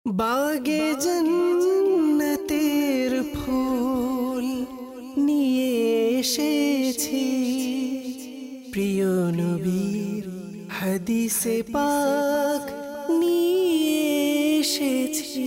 বাগে জান্নাতের ফুল নিয়ে এসেছি, প্রিয় নবীর হাদিসে পাক নিয়ে এসেছি।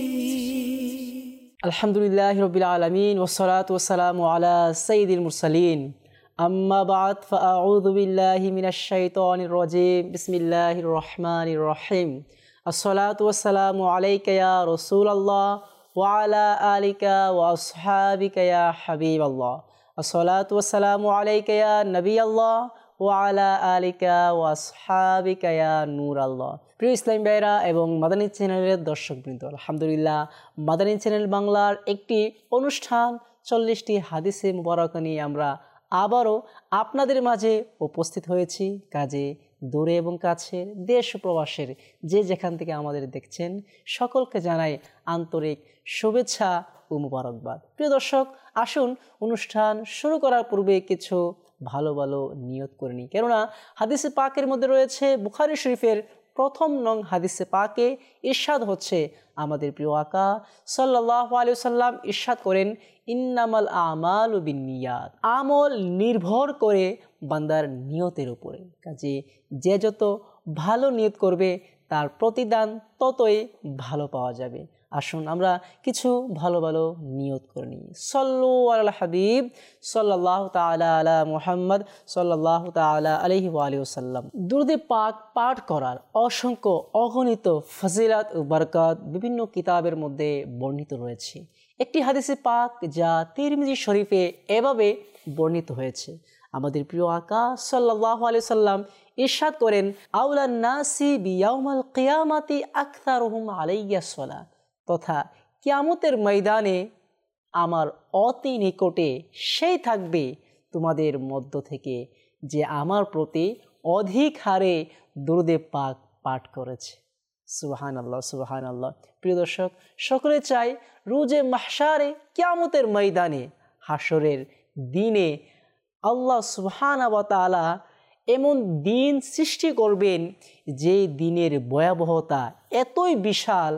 আলহামদুলিল্লাহি রাব্বিল আলামিন ওয়াসসালাতু ওয়াসসালামু আলা সাইয়্যিদিল মুরসালিন। আম্মা বা'দ ফাআউযু বিল্লাহি মিনাশ শাইতানির রাজীম। বিসমিল্লাহির রহমানির রহিম। আসসালাতু ওয়াসসালামু আলাইকা ইয়া রাসূলুল্লাহ ওয়া আলা আলিকা ওয়া আসহাবিকা ইয়া হাবিবাল্লাহ। আসসালাতু ওয়াসসালামু আলাইকা ইয়া নবিয়াল্লাহ ওয়া আলা আলিকা ওয়া আসহাবিকা ইয়া নূরাল্লাহ। প্রিয় ইসলাম ভাইরা এবং মাদানী চ্যানেলের দর্শকবৃন্দ, আলহামদুলিল্লাহ মাদানী চ্যানেল বাংলার একটি অনুষ্ঠান 40টি হাদিসে মুবারকা নিয়ে আমরা আবারও আপনাদের মাঝে উপস্থিত হয়েছি। কাজে দূরে এবং কাছে, দেশ প্রবাসের যে যেখান থেকে আমাদের দেখছেন সকলকে জানাই আন্তরিক শুভেচ্ছা ও মুবারকবাদ। প্রিয় দর্শক, আসুন অনুষ্ঠান শুরু করার পূর্বে কিছু ভালো ভালো নিয়ত করে নিই। কেননা হাদিসে পাকের মধ্যে রয়েছে বুখারী শরীফের প্রথম নং হাদিসে পাকে ইরশাদ হচ্ছে, আমাদের প্রিয় আকা সাল্লাল্লাহু আলাইহি ওয়াসাল্লাম ইরশাদ করেন, ইন্নামাল আমালু বিন্নিয়াত, আমল নির্ভর করে বান্দার নিয়তের উপরে। কাজে যে যত ভালো নিয়ত করবে তার প্রতিদান ততই ভালো পাওয়া যাবে। আসুন আমরা কিছু ভালো ভালো নিয়ত করে নিই। সল্লু আলাল হাবিব সাল্লাল্লাহু তাআলা আলা মুহাম্মদ সাল্লাল্লাহু তাআলা আলাইহি ওয়া আলিহি ওয়াসাল্লাম। দুরূদ পাক পাঠ করার অসংখ্য অগণিত ফজিলত ও বরকত বিভিন্ন কিতাবের মধ্যে বর্ণিত রয়েছে। একটি হাদিসে পাক যা তিরমিজি শরীফে এভাবে বর্ণিত হয়েছে, আমাদের প্রিয় আকা সাল্লাল্লাহু আলাইহি সাল্লাম ইরশাদ করেন, আউলান নাসি বিয়াউমাল কিয়ামাতি আকসারুহুম আলাইয়া সালাহ, তথা কিয়ামতের ময়দানে আমার অতি নিকটে সেই থাকবে তোমাদের মধ্য থেকে যে আমার প্রতি অধিক হারে দুরূদে পাক পাঠ করেছে। সুবহানাল্লাহ, সুবহানাল্লাহ। প্রিয় দর্শক, সকলে চাই রোজে মাহশারে কিয়ামতের ময়দানে হাসরের দিনে আল্লাহ সুবহানাহু ওয়া তাআলা এমন দিন সৃষ্টি করবেন যে দিনের ভয়াবহতা এতই বিশাল,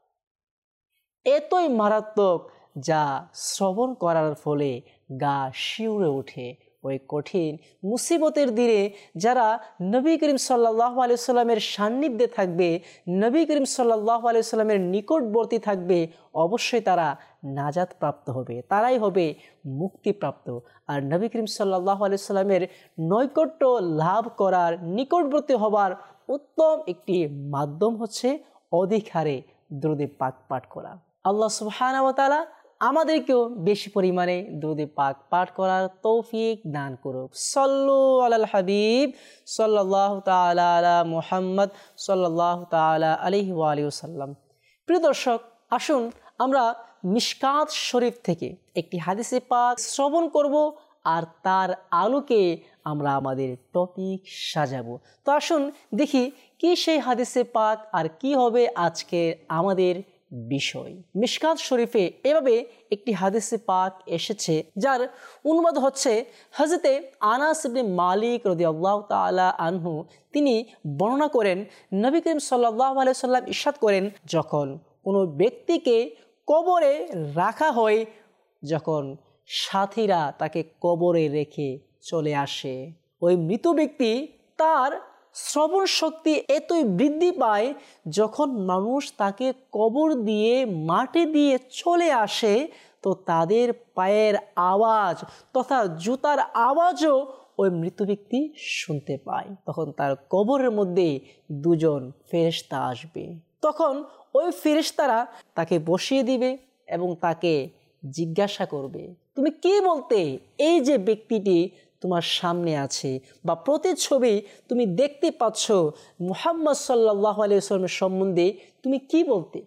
এতই মারাত্মক, যা শ্রবণ করার ফলে গা শিউরে ওঠে। ওই কঠিন মুসিবতের দিনে যারা নবী করিম সাল্লাল্লাহু আলাইহি সাল্লামের সান্নিধ্যে থাকবে, নবী করিম সাল্লাল্লাহু আলাইহি সাল্লামের নিকটবর্তী থাকবে, অবশ্যই তারা নাজাত প্রাপ্ত হবে, তারাই হবে মুক্তিপ্রাপ্ত। আর নবী করিম সাল্লাল্লাহু আলাইহি সাল্লামের নৈকট্য লাভ করার, নিকটবর্তী হবার উত্তম একটি মাধ্যম হচ্ছে অধিক হারে দুরূদে পাক পাঠ করা। আল্লাহ সুবহানাহু ওয়া তাআলা আমাদেরকেও বেশি পরিমাণে দুরূদে পাক পাঠ করার তৌফিক দান করুক। সল্লু আলাল হাবিব সাল্লাল্লাহু তাআলা আলা মুহাম্মদ সাল্লাল্লাহু তাআলা আলাইহি ওয়া আলিহি ওয়াসাল্লাম। প্রিয় দর্শক, আসুন আমরা মিশকাত শরীফ থেকে একটি হাদিসে পাক শ্রবণ করব আর তার আলোকে আমরা আমাদের টপিক সাজাবো। তো আসুন দেখি কি সেই হাদিসে পাক আর কি হবে আজকে আমাদের বিষয়। মিশকাত শরীফে এভাবে একটি হাদিসে পাক এসেছে যার অনুবাদ হচ্ছে, হযরতে আনাস ইবনে মালিক রাদিয়াল্লাহু তাআলা আনহু তিনি বর্ণনা করেন, নবী করিম সাল্লাল্লাহু আলাইহি সাল্লাম ইরশাদ করেন, যখন কোনো ব্যক্তিকে কবরে রাখা হয়, যখন সাথীরা তাকে কবরে রেখে চলে আসে, ওই মৃত ব্যক্তি তার শ্রবণ শক্তি এতই বৃদ্ধি পায়, যখন মানুষ তাকে কবর দিয়ে মাটি দিয়ে চলে আসে তো তাদের পায়ের আওয়াজ তথা জুতার আওয়াজও ওই মৃত ব্যক্তি শুনতে পায়। তখন তার কবরের মধ্যে দুজন ফেরেশতা আসবে, তখন ওই ফেরেশতারা তাকে বসিয়ে দিবে এবং তাকে জিজ্ঞাসা করবে, তুমি কি বলতে? এই যে ব্যক্তিটি তোমার সামনে আছে বা প্রতিচ্ছবি তুমি দেখতে পাচ্ছ, মুহাম্মদ সাল্লাল্লাহু আলাইহি ওয়াসাল্লামের সম্বন্ধে তুমি কি বলতে?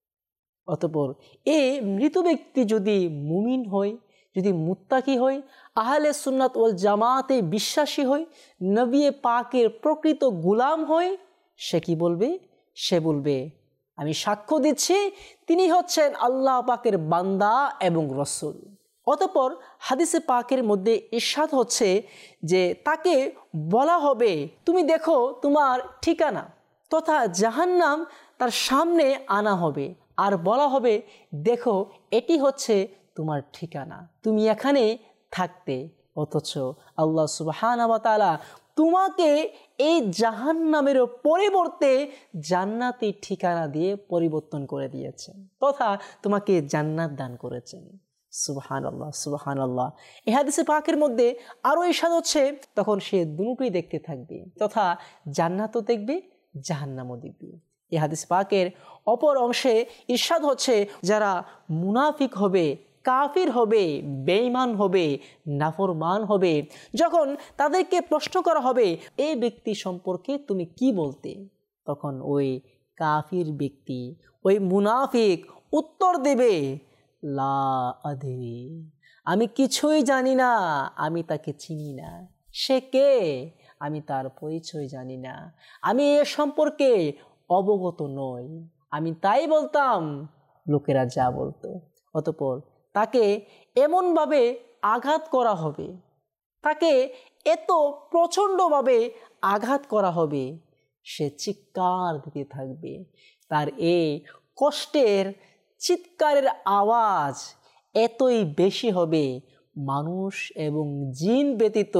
অতঃপর এই মৃত ব্যক্তি যদি মুমিন হয়, যদি মুত্তাকি হয়, আহলে সুন্নাত ওয়াল জামাতে বিশ্বাসী হয়, নবী পাকের প্রকৃত গোলাম হয়, সে কি বলবে? সে বলবে, আমি সাক্ষ্য দিচ্ছি তিনি হচ্ছেন আল্লাহ পাকের বান্দা এবং রাসূল। অতঃপর হাদিসে পাকের মধ্যে ইরশাদ হচ্ছে যে তাকে বলা হবে, তুমি দেখো তোমার ঠিকানা, তথা জাহান্নাম তার সামনে আনা হবে আর বলা হবে, দেখো এটি হচ্ছে তোমার ঠিকানা, তুমি এখানে থাকতে। অথচ আল্লাহ সুবহানাহু ওয়া তাআলা তোমাকে এই জাহান্নামের পরিবর্তে জান্নাতি ঠিকানা দিয়ে পরিবর্তন করে দিয়েছেন, তথা তোমাকে জান্নাত দান করেছেন। সুবহানাল্লাহ, সুবহানাল্লাহ। এই হাদিসে পাকের মধ্যে আরও ইরশাদ হচ্ছে, তখন সে দুটোই দেখতে থাকবে, তথা জান্নাতও দেখবে, জাহান্নামও দেখবে। এই হাদিস পাকের অপর অংশে ইরশাদ হচ্ছে, যারা মুনাফিক হবে, কাফির হবে, বেঈমান হবে, নাফরমান হবে, যখন তাদেরকে প্রশ্ন করা হবে এই ব্যক্তি সম্পর্কে তুমি কি বলতে, তখন ওই কাফির ব্যক্তি, ওই মুনাফিক উত্তর দেবে, লা আদরি, আমি কিছুই জানি না, আমি তাকে চিনি না, সে কে আমি তার পরিচয় জানি না, আমি এ সম্পর্কে অবগত নই। আমি তাই বলতাম লোকেরা যা বলতো। অতঃপর তাকে এমনভাবে আঘাত করা হবে, তাকে এত প্রচণ্ডভাবে আঘাত করা হবে, সে চিৎকার দিতে থাকবে। তার এই কষ্টের চিৎকারের আওয়াজ এতই বেশি হবে, মানুষ এবং জিন ব্যতীত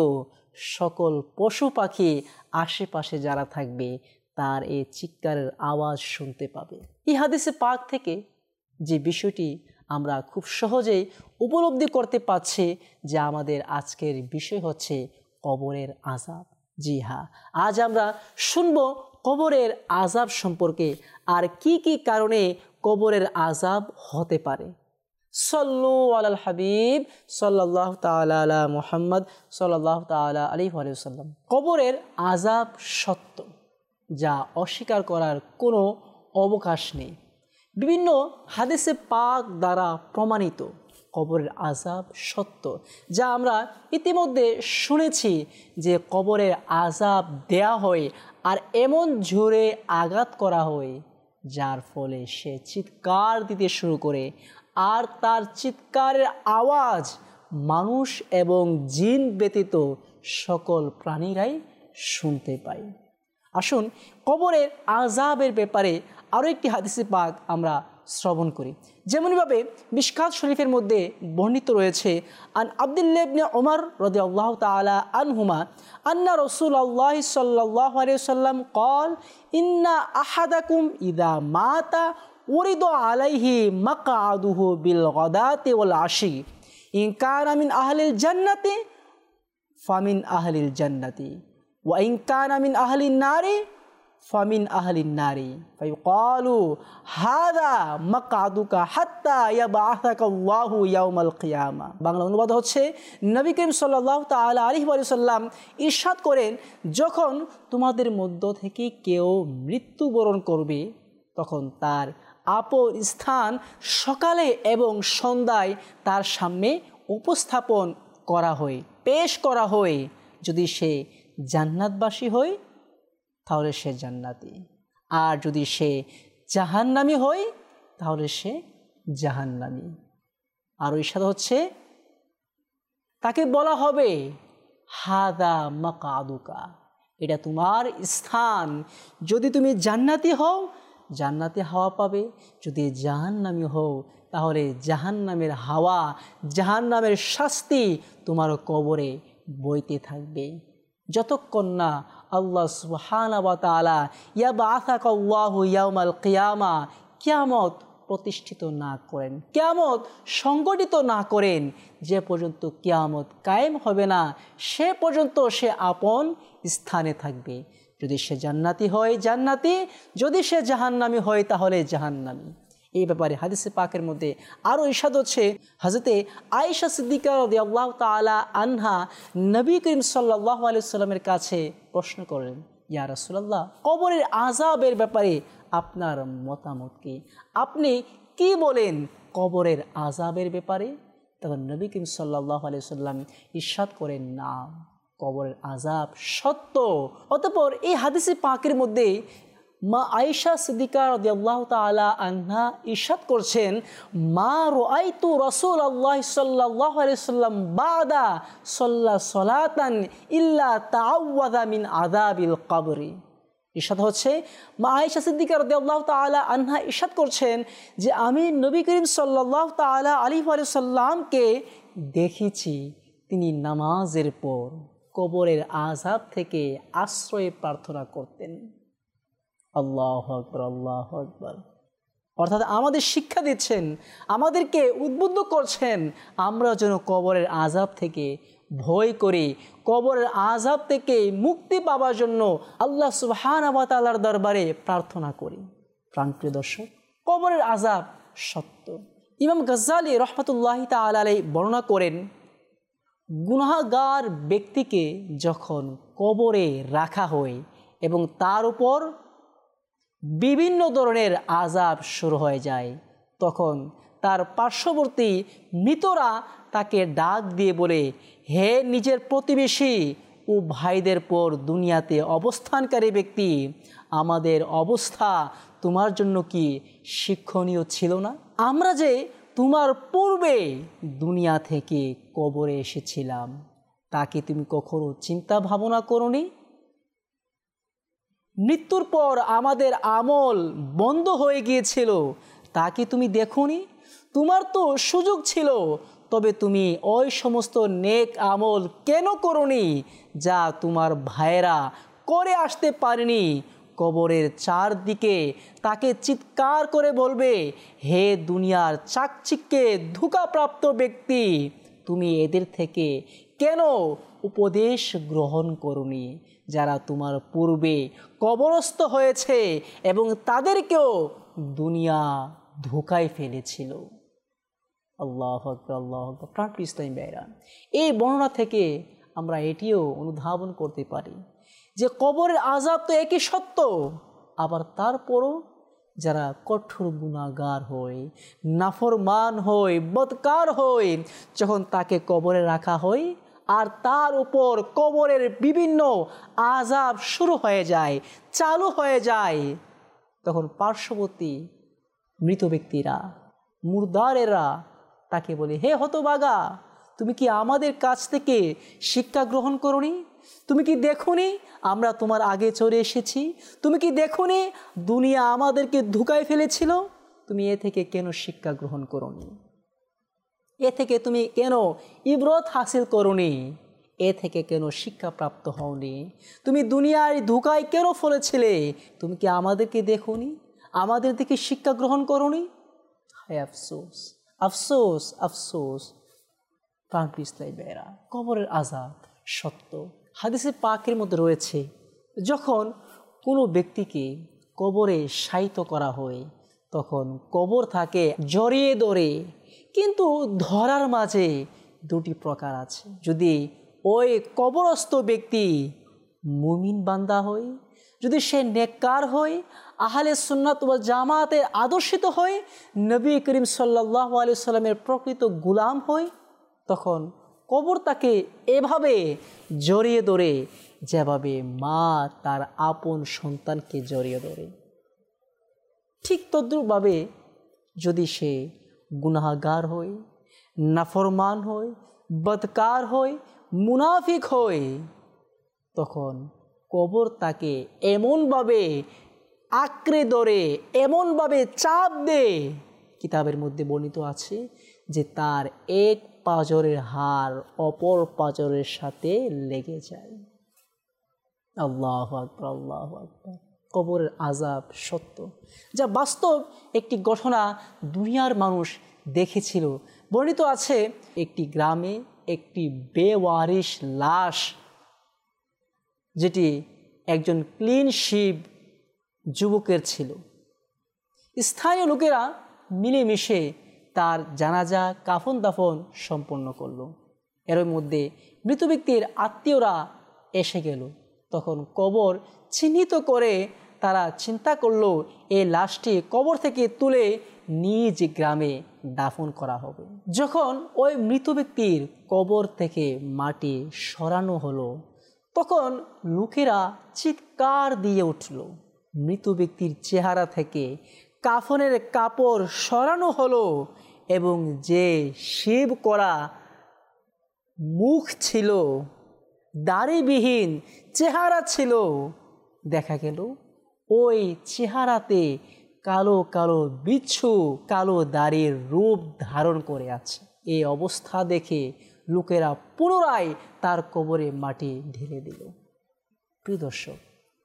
সকল পশু পাখি আশেপাশে যারা থাকবে তার এই চিৎকারের আওয়াজ শুনতে পাবে। এই হাদিসে পাক থেকে যে বিষয়টি আমরা খুব সহজেই উপলব্ধি করতে পারছি যে আমাদের আজকের বিষয় হচ্ছে কবরের আযাব। জি হ্যাঁ, আজ আমরা শুনব কবরের আযাব সম্পর্কে, আর কি কি কারণে কবরের আযাব হতে পারে। সাল্লু আলাল হাবিব সাল্লাল্লাহু তাআলা আলা মুহাম্মদ সাল্লাল্লাহু তাআলা আলাইহি ওয়া সাল্লাম। কবরের আযাব সত্য, যা অস্বীকার করার কোনো অবকাশ নেই। বিভিন্ন হাদিসে পাক দ্বারা প্রমাণিত কবরের আযাব সত্য, যা আমরা ইতিমধ্যে শুনেছি যে কবরের আযাব দেয়া হয় আর এমন জোরে আঘাত করা হয় যার ফলে সে চিৎকার দিতে শুরু করে, আর তার চিৎকারের আওয়াজ মানুষ এবং জিন ব্যতীত সকল প্রাণীরাই শুনতে পায়। আসুন কবরের আযাবের ব্যাপারে আরও একটি হাদিসে পাক আমরা শ্রবণ করি। যেমনভাবে মিশকাত শরীফের মধ্যে বর্ণিত রয়েছে, আন আব্দুল্লাহ ইবনে ওমর রাদিয়াল্লাহু তাআলা আনহুমা আন্না রাসূলুল্লাহ সাল্লাল্লাহু আলাইহি ওয়াসাল্লাম قال ইন্না আহাদাকুম ইযা মাতা উরিদু আলাইহি মাকআদুহু বিল গাদাতি ওয়াল আশি ইন কানা মিন আহলিল জান্নাতি ফামিন আহলিল জান্নাতি ওয়া ইন কানা মিন আহলিন নারি ফামিন আহলিন নারি ফায়ুকালু হাযা মাকআদুকা হাত্তা ইয়াবআসাকাল্লাহু ইয়াউমাল কিয়ামা। বাংলা অনুবাদ হচ্ছে, নবী করিম সাল্লাল্লাহু তাআলা আলাইহি ওয়া সাল্লাম ইরশাদ করেন, যখন তোমাদের মধ্য থেকে কেউ মৃত্যুবরণ করবে তখন তার আপন স্থান সকালে এবং সন্ধ্যায় তার সামনে উপস্থাপন করা হয়, পেশ করা হয়। যদি সে জান্নাতবাসী হয় তাহলে সে জান্নাতি, আর যদি সে জাহান্নামী হয় তাহলে সে জাহান্নামী। আর ইরশাদ হচ্ছে, তাকে বলা হবে হাদা মাকআদুকা, এটা তোমার স্থান। যদি তুমি জান্নাতি হও জান্নাতে হাওয়া পাবে, যদি জাহান্নামী হও তাহলে জাহান্নামের হাওয়া, জাহান্নামের শাস্তি তোমার কবরে বইতে থাকবে, যতক্ষণ না আল্লাহ সুবহানাহু ওয়া তাআলা ইয়াবআসাকাল্লাহু ইয়াউমাল কিয়ামা, কিয়ামত প্রতিষ্ঠিত না করেন, কিয়ামত সংগঠিত না করেন। যে পর্যন্ত কিয়ামত কায়েম হবে না সে পর্যন্ত সে আপন স্থানে থাকবে। যদি সে জান্নাতি হয় জান্নাতি, যদি সে জাহান্নামী হয় তাহলে জাহান্নামী। এই ব্যাপারে হাদিসে পাকের মধ্যে আরও ইরশাদ হচ্ছে, হযরতে আয়েশা সিদ্দিকা রাদিয়াল্লাহু তাআলা আনহা নবী করিম সাল্লাল্লাহু আলাইহি ওয়াসাল্লামের কাছে প্রশ্ন করেন, ইয়া রাসূলুল্লাহ, কবরের আযাবের ব্যাপারে আপনার মতামত কি? আপনি কি বলেন কবরের আযাবের ব্যাপারে? তখন নবী করিম সাল্লাল্লাহু আলাইহি ওয়াসাল্লাম ইরশাদ করেন, না, কবরের আযাব সত্য। অতঃপর এই হাদিসে পাকের মধ্যে মা আয়েশা সিদ্দিকা রাদিয়াল্লাহু তাআলা আনহা ইরশাদ করছেন, মা রাআইতু রাসূলুল্লাহ সাল্লাল্লাহু আলাইহি ওয়াসাল্লাম বাদা সাল্লা সালাতান ইল্লা তাআওয়াযা মিন আযাবিল কবরি। ইরশাদ হচ্ছে, মা আয়েশা সিদ্দিকা রাদিয়াল্লাহু তাআলা আনহা ইরশাদ করছেন যে আমি নবী করিম সাল্লাল্লাহু তাআলা আলাইহি ওয়া সাল্লামকে দেখেছি তিনি নামাজের পর কবরের আযাব থেকে আশ্রয় প্রার্থনা করতেন। আল্লাহু আকবার, আল্লাহু আকবার। অর্থাৎ আমাদের শিক্ষা দিচ্ছেন, আমাদেরকে উদ্বুদ্ধ করছেন আমরা যেন কবরের আযাব থেকে ভয় করি, কবরের আযাব থেকে মুক্তি পাওয়ার জন্য আল্লাহ সুবহানাহু ওয়া তাআলার দরবারে প্রার্থনা করি। প্রাণপ্রিয় দর্শক, কবরের আযাব সত্য। ইমাম গাজ্জালী রাহমাতুল্লাহি তাআলা আলাইহি বর্ণনা করেন, গুনাহগার ব্যক্তিকে যখন কবরে রাখা হয় এবং তার উপর বিভিন্ন ধরনের আযাব শুরু হয়ে যায়, তখন তার পার্শ্ববর্তী মৃতরা তাকে ডাক দিয়ে বলে, হে নিজের প্রতিবেশী ও ভাইদের পর দুনিয়াতে অবস্থানকারী ব্যক্তি, আমাদের অবস্থা তোমার জন্য কি শিক্ষণীয় ছিল না? আমরা যে তোমার পূর্বে দুনিয়া থেকে কবরে এসেছিলাম, তাকে তুমি কখনো চিন্তা ভাবনা করোনি? মৃত্যুর পর আমাদের আমল বন্ধ হয়ে গিয়েছিল, তাকে তুমি দেখোনি? তোমার তো সুযোগ ছিল, তবে তুমি ওই সমস্ত নেক আমল কেন করোনি যা তোমার ভাইয়েরা করে আসতে পারেনি? কবরের চারদিকে তাকে চিৎকার করে বলবে, হে দুনিয়ার চাকচিক্যে ধোঁকাপ্রাপ্ত ব্যক্তি, তুমি এদের থেকে কেন উপদেশ গ্রহণ করোনি যারা তোমার পূর্বে কবরস্থ হয়েছে এবং তাদেরকেও দুনিয়া ধোঁকায় ফেলেছিল। আল্লাহু আকবার, আল্লাহু আকবার। প্রাণপ্রিয় ইসলামী ভাইরা, এই বর্ণনা থেকে আমরা এটিও অনুধাবন করতে পারি যে কবরের আযাব তো একই সত্য, আবার তারপরও যারা কঠোর গুনাহগার হয়, নাফরমান হয়, বদকার হয়, যখন তাকে কবরে রাখা হয় আর তার উপর কবরের বিভিন্ন আযাব শুরু হয়ে যায়, চালু হয়ে যায়, তখন পার্শ্ববর্তী মৃত ব্যক্তিরা, মুরদারেরা তাকে বলে, হে হতভাগা, তুমি কি আমাদের কাছ থেকে শিক্ষা গ্রহণ করোনি? তুমি কি দেখোনি আমরা তোমার আগে চলে এসেছি? তুমি কি দেখোনি দুনিয়া আমাদেরকে ধোঁকায় ফেলেছিল? তুমি এ থেকে কেন শিক্ষা গ্রহণ করোনি? এ থেকে তুমি কেন ইবরত হাসিল করোনি? এ থেকে কেন শিক্ষা প্রাপ্ত হওনি? তুমি দুনিয়ার ধোঁকায় কেন ফেলেছিলে? তুমি কি আমাদেরকে দেখোনি? আমাদের থেকে শিক্ষা গ্রহণ করোনি? হায় আফসোস, আফসোস, আফসোস। প্রাণপ্রিয় ইসলামী ভাইরা, কবরের আযাব সত্য। হাদিসে পাকের মধ্যে রয়েছে, যখন কোনো ব্যক্তিকে কবরে শায়িত করা হয় তখন কবর থাকে জড়িয়ে ধরে, কিন্তু ধরার মাঝে দুটি প্রকার আছে। যদি ওই কবরস্থ ব্যক্তি মুমিন বান্দা হয়, যদি সে নেককার হয়, আহলে সুন্নাত ওয়াল জামাতের আদর্শিত হয়, নবী করিম সাল্লাল্লাহু আলাইহি সাল্লামের প্রকৃত গোলাম হয়, তখন কবর তাকে এভাবে জড়িয়ে ধরে যেভাবে মা তার আপন সন্তানকে জড়িয়ে ধরে। ঠিক তদ্রূপভাবে যদি সে গুনাহগার হয়, নাফরমান হয়, বদকার হয়, মুনাফিক হয়, তখন কবর তাকে এমনভাবে আঁকড়ে ধরে, এমনভাবে চাপ দেয়, কিতাবের মধ্যে বর্ণিত আছে যে তার এক পাঁজরের হাড় অপর পাঁজরের সাথে লেগে যায়। আল্লাহু আকবার, আল্লাহু আকবার। কবরের আযাব সত্য, যা বাস্তব একটি ঘটনা দুনিয়ার মানুষ দেখেছিল। বর্ণিত আছে একটি গ্রামে একটি বেওয়ারিশ লাশ, যেটি একজন ক্লিন শিপ যুবকের ছিল। স্থানীয় লোকেরা মিলেমিশে তার জানাজা কাফন দাফন সম্পন্ন করলো। এর মধ্যে মৃত ব্যক্তির আত্মীয়রা এসে গেল। তখন কবর চিহ্নিত করে তারা চিন্তা করলো এই লাশটি কবর থেকে তুলে নিজ গ্রামে দাফন করা হবে। যখন ওই মৃত ব্যক্তির কবর থেকে মাটি সরানো হলো, তখন লোকেরা চিৎকার দিয়ে উঠল। মৃত ব্যক্তির চেহারা থেকে কাফনের কাপড় সরানো হলো এবং যে শেভ করা মুখ ছিল, দাড়িবিহীন চেহারা ছিল, দেখা গেল ওই চেহারাতে কালো কালো বিচ্ছু, কালো দাড়ির রূপ ধারণ করে আছে। এই অবস্থা দেখে লোকেরা পুনরায় তার কবরে মাটি ঢেলে দিল। প্রিয় দর্শক,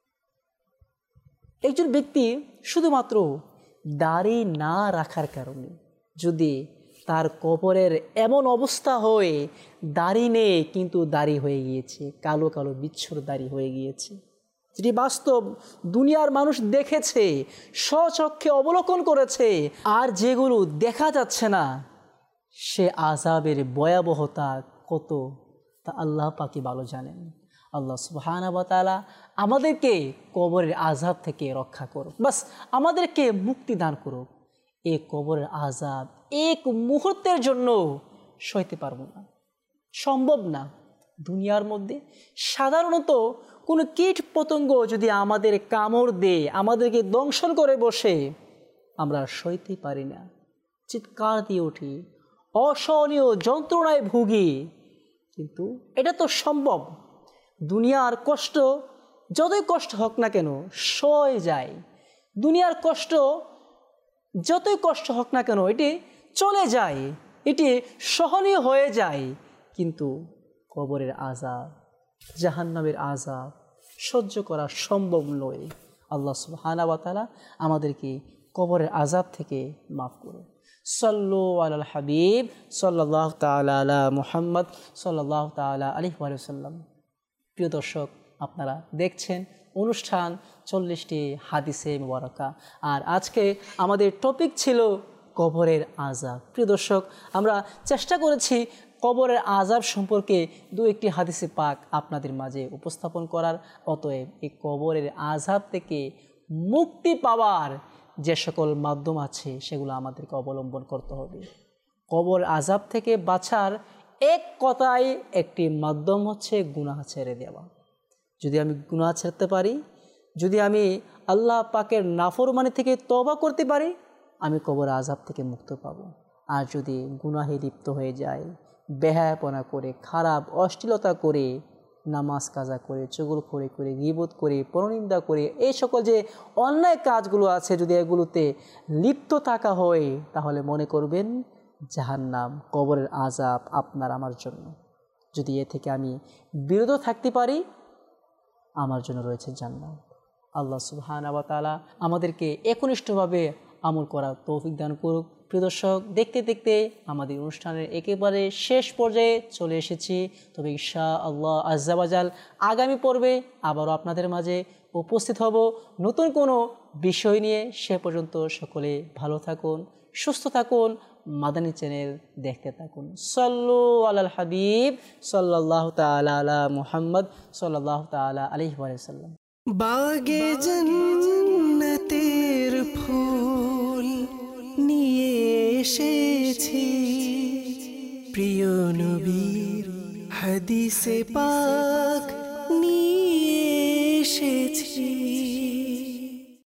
একজন ব্যক্তি শুধুমাত্র দাড়ি না রাখার কারণে যদি তার কবরের এমন অবস্থা হয়, দাড়ি নেই কিন্তু দাড়ি হয়ে গিয়েছে, কালো কালো বিচ্ছুর দাড়ি হয়ে গিয়েছে, যেটি বাস্তব দুনিয়ার মানুষ দেখেছে, স্বচক্ষে অবলোকন করেছে, আর যেগুলো দেখা যাচ্ছে না, সে আযাবের ভয়াবহতা কত তা আল্লাহ পাকই ভালো জানেন। আল্লাহ সুবহানাহু ওয়া তাআলা আমাদেরকে কবরের আযাব থেকে রক্ষা করুক, বাস আমাদেরকে মুক্তি দান করুক। এই কবরের আযাব এক মুহূর্তের জন্য সইতে পারবো না, সম্ভব না। দুনিয়ার মধ্যে সাধারণত কোনো কীট পতঙ্গ যদি আমাদের কামড় দেয়, আমাদেরকে দংশন করে বসে, আমরা সইতে পারি না, চিৎকার দিয়ে উঠি, অসহনীয় যন্ত্রণায় ভুগি। কিন্তু এটা তো সম্ভব। দুনিয়ার কষ্ট যতই কষ্ট হোক না কেন সয়ে যায়, দুনিয়ার কষ্ট যতই কষ্ট হোক না কেন এটি চলে যায়, এটি সহনীয় হয়ে যায়। কিন্তু কবরের আযাব, জাহান্নামের আযাব সহ্য করা সম্ভব নয়। আল্লাহ সুবহানাহু ওয়া তাআলা আমাদেরকে কবরের আযাব থেকে মাফ করুন। সাল্লু আলাল হাবিব সাল্লাল্লাহু তাআলা আলা মুহাম্মদ সাল্লাল্লাহু তাআলা আলাইহি ওয়া সাল্লাম। প্রিয় দর্শক, আপনারা দেখছেন অনুষ্ঠান 40টি হাদিসে মুবারাকা, আর আজকে আমাদের টপিক ছিল কবরের আযাব। প্রিয় দর্শক, আমরা চেষ্টা করেছি কবরের আযাব সম্পর্কে দু একটি হাদিসে পাক আপনাদের মাঝে উপস্থাপন করার। অতএব এই কবরের আযাব থেকে মুক্তি পাওয়ার যে সকল মাধ্যম আছে সেগুলো আমাদেরকে অবলম্বন করতে হবে। কবর আযাব থেকে বাঁচার এক কথায় একটি মাধ্যম হচ্ছে গুনাহ ছেড়ে দেওয়া। যদি আমি গুনাহ ছাড়তে পারি, যদি আমি আল্লাহ পাকের নাফরমানি থেকে তওবা করতে পারি, আমি কবর আযাব থেকে মুক্ত পাব। আর যদি গুনাহে লিপ্ত হয়ে যায়, বেহায়াপনা করে, খারাপ অশ্লীলতা করে, নামাজ কাজা করে, চুগলখড়ি করে, গীবত করে, পরনিন্দা করে, এই সকল যে অন্যায় কাজগুলো আছে, যদি এগুলোতে লিপ্ত থাকা হয়, তাহলে মনে করবেন জাহান্নাম, কবরের আযাব আপনার আমার জন্য। যদি এ থেকে আমি বিরত থাকতে পারি, আমার জন্য রয়েছে জান্নাত। আল্লাহ সুবহানাহু ওয়া তাআলা আমাদেরকে একনিষ্ঠভাবে আমল করার তৌফিক দান করুক। প্রিয় দর্শক, দেখতে দেখতে আমাদের অনুষ্ঠানের একেবারে শেষ পর্যায়ে চলে এসেছি। তবে ইনশাআল্লাহ আজ্জা ওয়াজাল আগামী পর্বে আবারও আপনাদের মাঝে উপস্থিত হব নতুন কোনো বিষয় নিয়ে। সে পর্যন্ত সকলে ভালো থাকুন, সুস্থ থাকুন, মাদানী চ্যানেল দেখতে থাকুন। সাল্লু আলাল হাবিব সাল্লাল্লাহু তাআলা আলা মুহাম্মদ সাল্লাল্লাহু তাআলা আলাইহি ওয়া সাল্লাম। বাগে জান্নাতের ফুল নিয়ে এসেছি, প্রিয় নবীর হাদিসে পাক নিয়ে এসেছি।